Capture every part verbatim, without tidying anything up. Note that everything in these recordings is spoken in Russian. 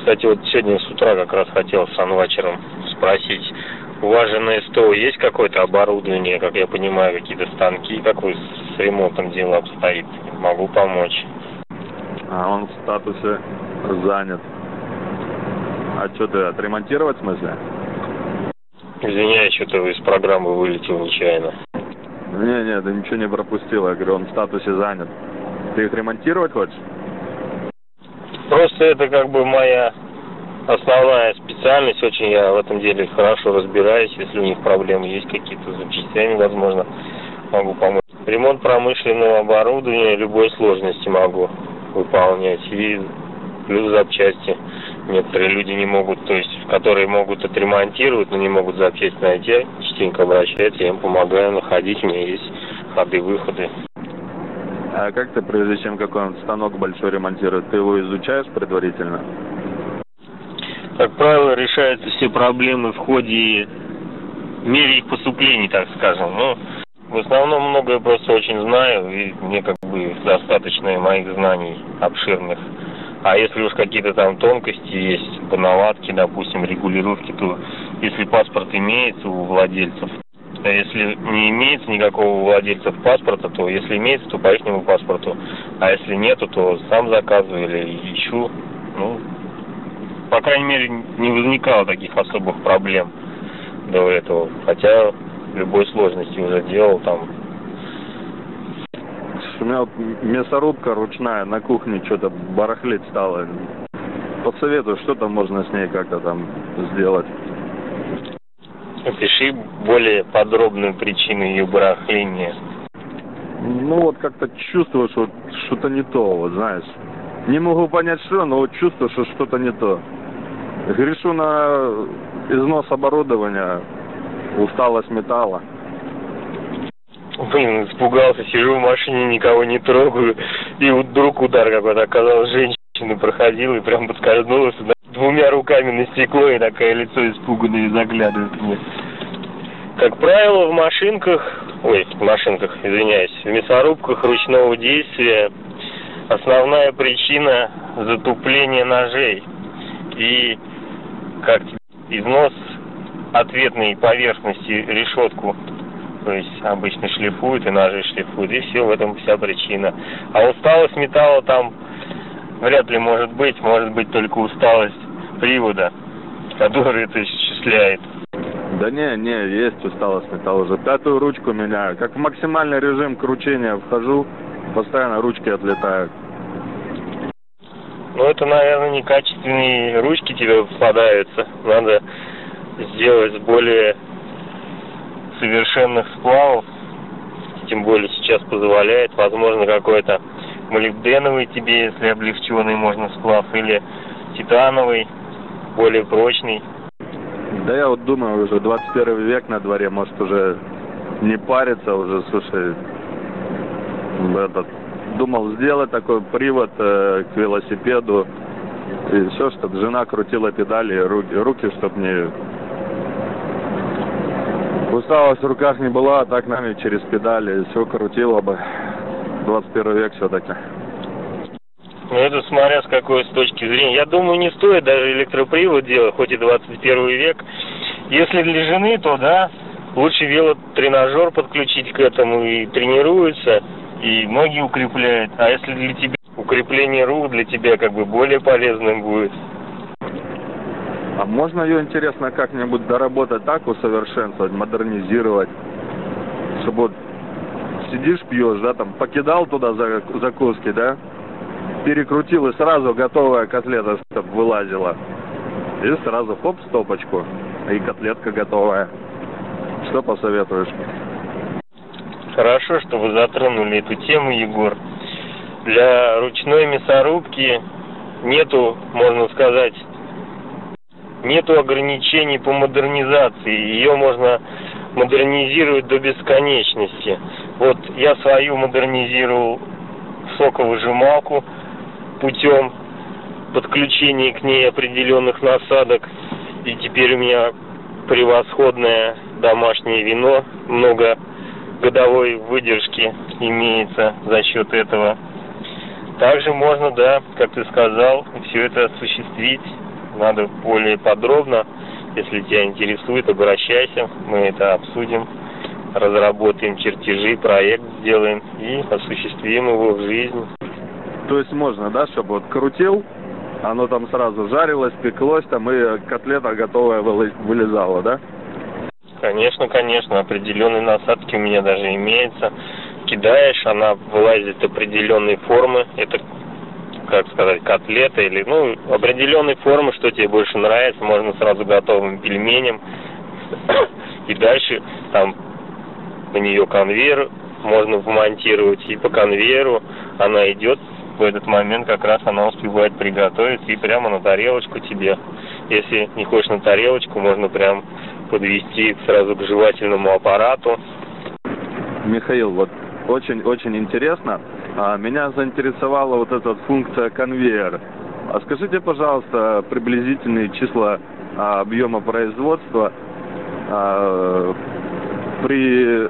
Кстати, вот сегодня с утра как раз хотел с анвачером спросить, у вас же на СТО есть какое-то оборудование, как я понимаю, какие-то станки, как вы с ремонтом дело обстоит? Могу помочь. А он в статусе занят. А что ты, отремонтировать в смысле? Извиняюсь, что-то из программы вылетел нечаянно. Не, не, ты ничего не пропустил, я говорю, он в статусе занят. Ты их ремонтировать хочешь? Просто это как бы моя основная специальность, очень я в этом деле хорошо разбираюсь, если у них проблемы есть какие-то с запчастями, возможно, могу помочь. Ремонт промышленного оборудования любой сложности могу выполнять, и плюс запчасти. Некоторые люди не могут, то есть, которые могут отремонтировать, но не могут запчасти найти, частенько обращаются, я им помогаю находить, у меня есть ходы-выходы. А как ты, прежде чем какой-нибудь станок большой ремонтировать, ты его изучаешь предварительно? Как правило, решаются все проблемы в ходе, в мере их поступлений, так скажем. Ну, в основном многое просто очень знаю, и мне как бы достаточно моих знаний обширных. А если уж какие-то там тонкости есть, по наладке, допустим, регулировки, то если паспорт имеется у владельцев, а если не имеется никакого у владельцев паспорта, то если имеется, то по ихнему паспорту. А если нету, то сам заказываю или ищу. Ну, по крайней мере, не возникало таких особых проблем до этого. Хотя любой сложности уже делал там. У меня вот мясорубка ручная на кухне что-то барахлить стала. Посоветую, что там можно с ней как-то там сделать. Опиши более подробную причину ее барахления. Ну вот как-то чувствую, что что-то не то, вот знаешь. Не могу понять что, но вот чувствую, что что-то не то. Грешу на износ оборудования, усталость металла. Блин, испугался, сижу в машине, никого не трогаю, и вот вдруг удар какой-то, оказалось, женщина проходила и прям подскользнулась, да, двумя руками на стекло, и такое лицо испуганное заглядывает мне. Как правило, в машинках, ой, в машинках, извиняюсь, в мясорубках ручного действия основная причина затупления ножей и как износ ответной поверхности решетку. То есть обычно шлифуют и ножи шлифуют, и все, в этом вся причина. А усталость металла там вряд ли может быть, может быть только усталость привода, который это осуществляет. Да не, не, есть усталость металла уже. Пятую ручку меняю. Как в максимальный режим кручения вхожу, постоянно ручки отлетают. Ну это, наверное, некачественные ручки тебе попадаются. Надо сделать с более совершенных сплавов, тем более сейчас позволяет, возможно, какой-то молибденовый тебе, если облегченный можно сплав, или титановый, более прочный. Да я вот думаю, уже двадцать первый век на дворе, может уже не париться уже, слушай, этот, думал сделать такой привод э, к велосипеду, и все, чтобы жена крутила педали, руки, руки чтобы не... Усталость в руках не была, а так нами через педали все крутило бы. двадцать первый век все-таки. Ну это смотря с какой с точки зрения. Я думаю, не стоит даже электропривод делать, хоть и двадцать первый век. Если для жены, то да, лучше велотренажер подключить к этому и тренируется, и ноги укрепляет. А если для тебя укрепление рук для тебя как бы более полезным будет. А можно ее, интересно, как-нибудь доработать так, усовершенствовать, модернизировать, чтобы вот сидишь, пьешь, да, там, покидал туда закуски, да, перекрутил, и сразу готовая котлета чтобы вылазила. И сразу, хоп, стопочку, и котлетка готовая. Что посоветуешь? Хорошо, что вы затронули эту тему, Егор. Для ручной мясорубки нету, можно сказать, нету ограничений по модернизации. Ее можно модернизировать до бесконечности. Вот я свою модернизировал соковыжималку путем подключения к ней определенных насадок. И теперь у меня превосходное домашнее вино, много годовой выдержки имеется за счет этого. Также можно, да, как ты сказал, все это осуществить надо более подробно. Если тебя интересует, обращайся, мы это обсудим, разработаем чертежи, проект сделаем и осуществим его в жизнь. То есть можно, да, чтобы вот крутил, оно там сразу жарилось, пеклось, там и котлета готовая вылезала, да? Конечно, конечно, определенные насадки у меня даже имеются. Кидаешь, она вылазит определенной формы. Это, как сказать, котлета или, ну, определенной формы, что тебе больше нравится. Можно сразу готовым пельменем. И дальше там на нее конвейер можно вмонтировать. И по конвейеру она идет. В этот момент как раз она успевает приготовиться и прямо на тарелочку тебе. Если не хочешь на тарелочку, можно прям подвести сразу к жевательному аппарату. Михаил, вот очень-очень интересно. А, меня заинтересовала вот эта функция конвейер. А скажите, пожалуйста, приблизительные числа а, объема производства а, при,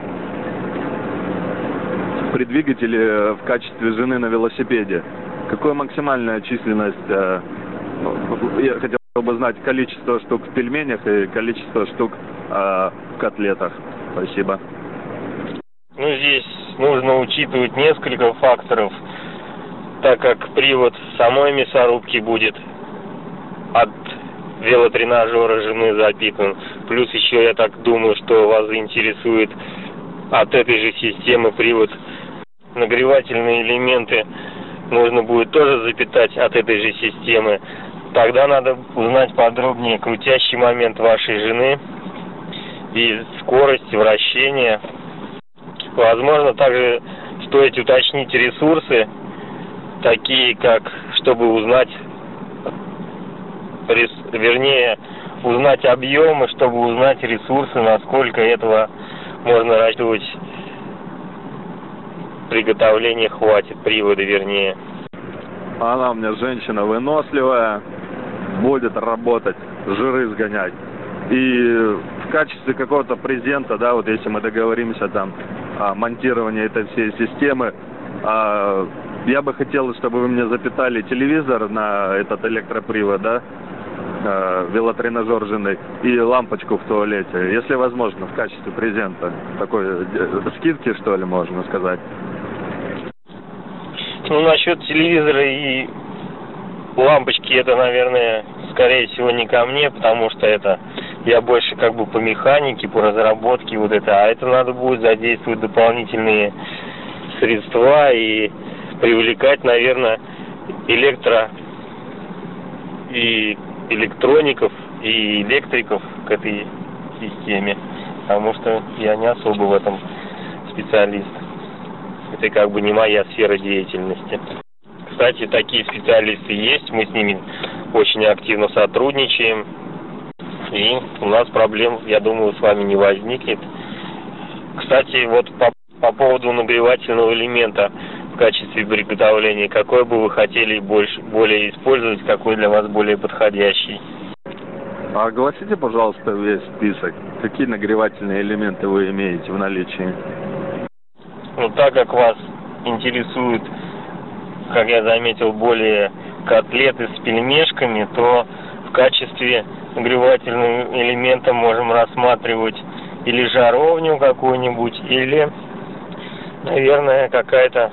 при двигателе в качестве жены на велосипеде. Какая максимальная численность? А, я хотел бы знать количество штук в пельменях и количество штук а, в котлетах. Спасибо. Ну, здесь нужно учитывать несколько факторов, так как привод самой мясорубки будет от велотренажера жены запитан. Плюс еще, я так думаю, что вас заинтересует от этой же системы привод. Нагревательные элементы нужно будет тоже запитать от этой же системы. Тогда надо узнать подробнее крутящий момент вашей жены и скорость вращения. Возможно, также стоит уточнить ресурсы, такие как, чтобы узнать, рес, вернее, узнать объемы, чтобы узнать ресурсы, насколько этого можно рассчитывать, приготовления хватит, привода вернее. Она у меня женщина выносливая, будет работать, жиры сгонять. И в качестве какого-то презента, да, вот если мы договоримся там о монтировании этой всей системы, а, я бы хотел, чтобы вы мне запитали телевизор на этот электропривод, да, а, велотренажер жены, и лампочку в туалете, если возможно, в качестве презента. Такой скидки, что ли, можно сказать. Ну, насчет телевизора и лампочки, это, наверное, скорее всего, не ко мне, потому что это я больше как бы по механике, по разработке вот это, а это надо будет задействовать дополнительные средства и привлекать, наверное, электро и электроников и электриков к этой системе, потому что я не особо в этом специалист. Это как бы не моя сфера деятельности. Кстати, такие специалисты есть, мы с ними очень активно сотрудничаем, и у нас проблем, я думаю, с вами не возникнет. Кстати, вот по, по поводу нагревательного элемента в качестве приготовления, какой бы вы хотели больше, более использовать, какой для вас более подходящий? А огласите, пожалуйста, весь список. Какие нагревательные элементы вы имеете в наличии? Ну, так как вас интересует, как я заметил, более котлеты с пельмешками, то в качестве нагревательного элемента можем рассматривать или жаровню какую-нибудь, или, наверное, какая-то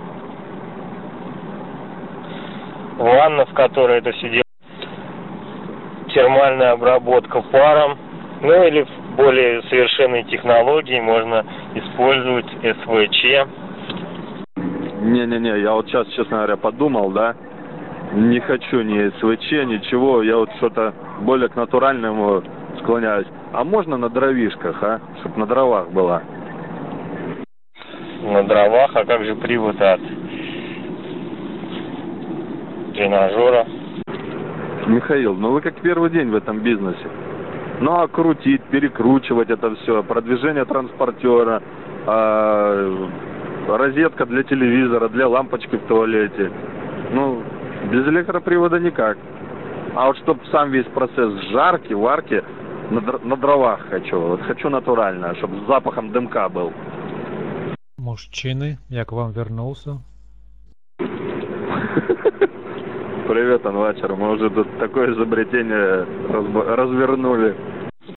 ванна, в которой это все делается, термальная обработка паром, ну или в более совершенной технологии можно использовать эс вэ че. Не-не-не, я вот сейчас, честно говоря, подумал, да, не хочу ни эс вэ че, ничего, я вот что-то более к натуральному склоняюсь. А можно на дровишках, а? Чтоб на дровах была. На дровах, а как же привод от тренажера? Михаил, ну вы как первый день в этом бизнесе. Ну а крутить, перекручивать это все, продвижение транспортера, а, розетка для телевизора, для лампочки в туалете. Ну, без электропривода никак. А вот чтобы сам весь процесс жарки, варки на, др на дровах хочу. Вот хочу натурально, чтобы с запахом дымка был. Мужчины, я к вам вернулся. Привет, Анвачер. Мы уже тут такое изобретение разба- развернули.